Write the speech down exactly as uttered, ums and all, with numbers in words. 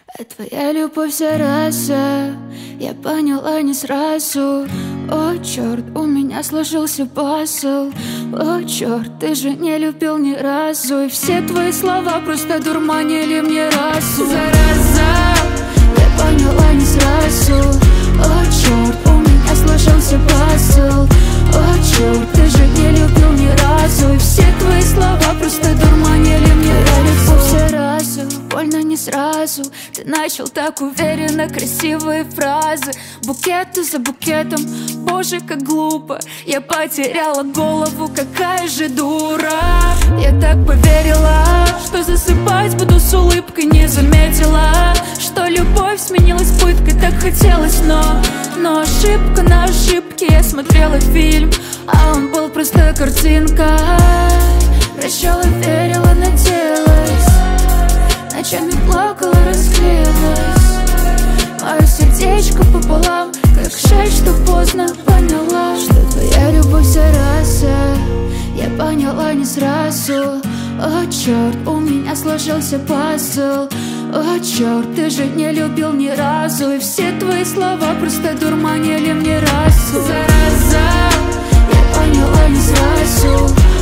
А твоя любовь зараза, я поняла не сразу. О, черт, у меня сложился пазл. О, черт, ты же не любил ни разу. И все твои слова просто дурманили мне разум. Зараза, я поняла не сразу. О, черт, у меня сложился пазл. О, черт, ты же не любил ни разу. И все твои слова просто дурманили мне разум. Все разу, больно не сразу. Ты начал так уверенно, красивые фразы. Букеты за букетом, боже, как глупо. Я потеряла голову, какая же дура. Я так поверила, что засыпать буду с улыбкой. Не заметила, что любовь сменилась пыткой. Так хотелось, но, но ошибка на ошибке. Я смотрела фильм, а он был просто картинкой. Прощала, верила, надеялась. Ночами плакала, расклеилась. Мое сердечко пополам, как жаль, что поздно поняла, что твоя любовь зараза. Я поняла не сразу. О, черт, у меня сложился пазл. О, черт, ты же не любил ни разу. И все твои слова просто дурманили мне разум. Зараза, я поняла не сразу.